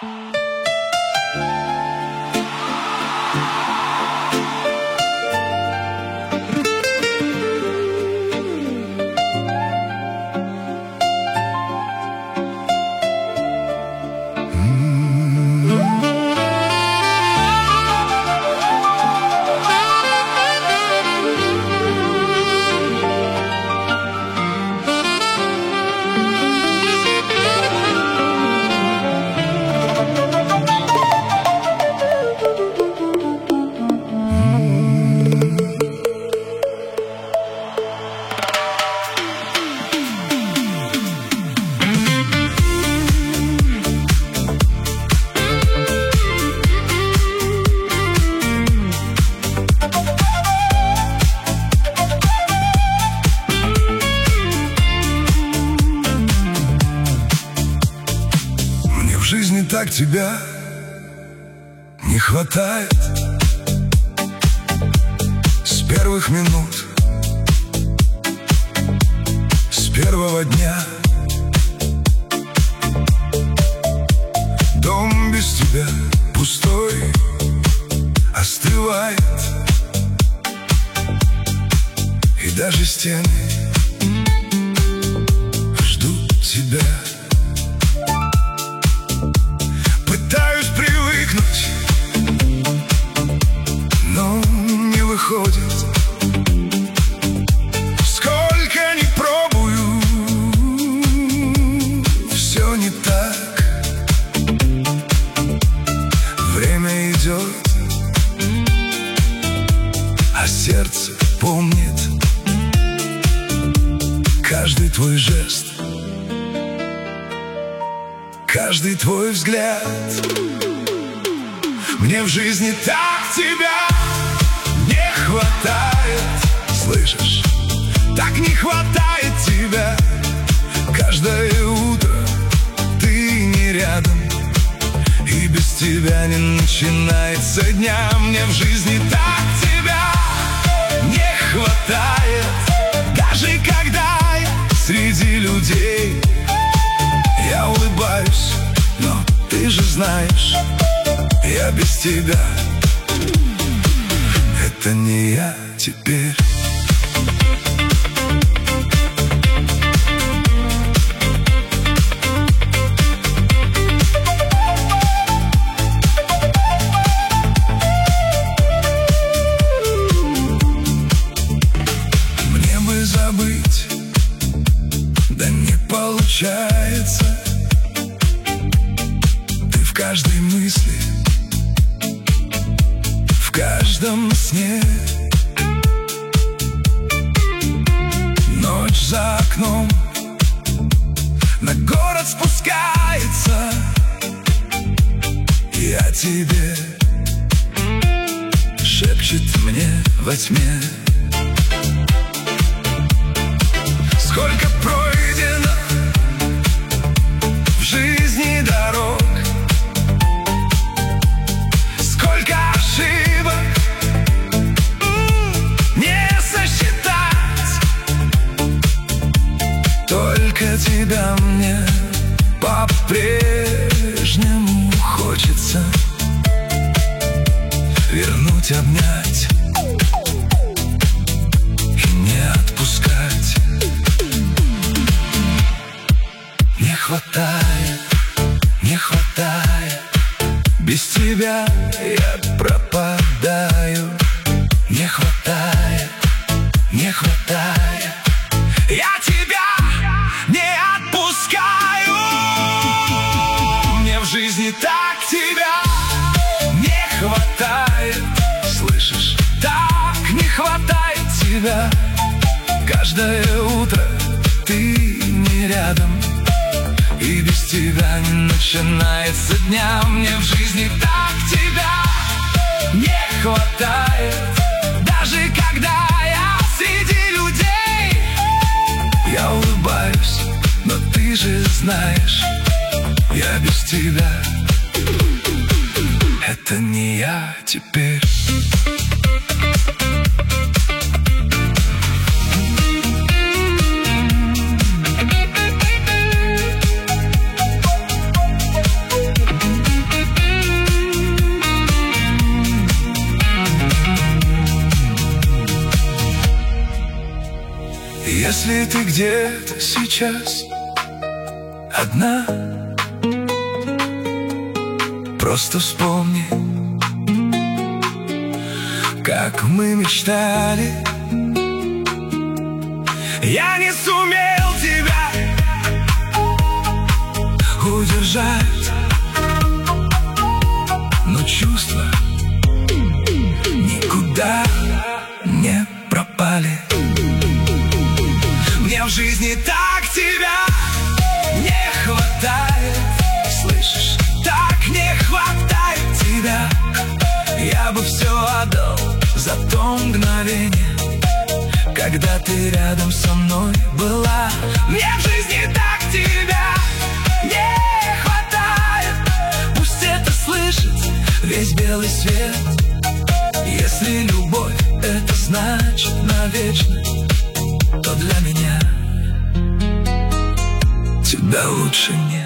Так тебя не хватает с первых минут, с первого дня. Дом без тебя пустой остывает, и даже стены ждут тебя. Пытаюсь привыкнуть, но не выходит. Сколько ни пробую, все не так. Время идет, а сердце помнит каждый твой жест, каждый твой взгляд. Мне в жизни так тебя не хватает, слышишь? Так не хватает тебя. Каждое утро ты не рядом, и без тебя не начинается дня. Мне в жизни так тебя не хватает. Даже когда я среди людей, я улыбаюсь, но ты же знаешь, я без тебя. Это не я теперь. Мне бы забыть, да не получается. В каждой мысли, в каждом сне. Ночь за окном, на город спускается, и о тебе шепчет мне во тьме. Сколько пройдено в жизни дорог, сколько ошибок не сосчитать. Только тебя мне по-прежнему хочется вернуть, обнять и не отпускать. Не хватает, не хватает. Без тебя я пропадаю. Не хватает, не хватает. Я тебя не отпускаю. Мне в жизни так тебя не хватает. Слышишь? Так не хватает тебя. Каждое утро ты не рядом, и без тебя не начинается дня. Мне в жизни так тебя не хватает. Даже когда я среди людей, я улыбаюсь, но ты же знаешь, я без тебя. Это не я теперь. Если ты где-то сейчас одна, просто вспомни, как мы мечтали. Я не сумел тебя удержать, но чувства никуда не пропали. Мне в жизни так тебя не хватает, слышишь, так не хватает тебя. Я бы все отдал за то мгновение, когда ты рядом со мной была. Мне в жизни так тебя не хватает, пусть это слышит весь белый свет. Если любовь — это значит навечно, то для меня тебя лучше нет.